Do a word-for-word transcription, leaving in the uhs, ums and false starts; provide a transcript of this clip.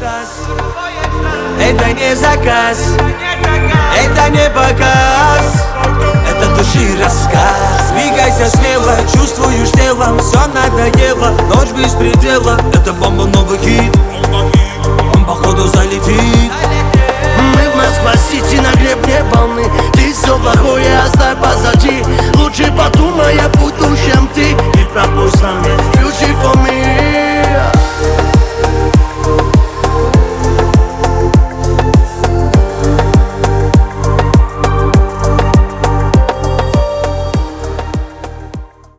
экстаз. Это не заказ, это не показ, это души рассказ. Двигайся смело, чувствуешь телом, все надоело, ночь без предела. Это бомба, новый хит, он походу залетит. Мы в Москва-Сити на гребне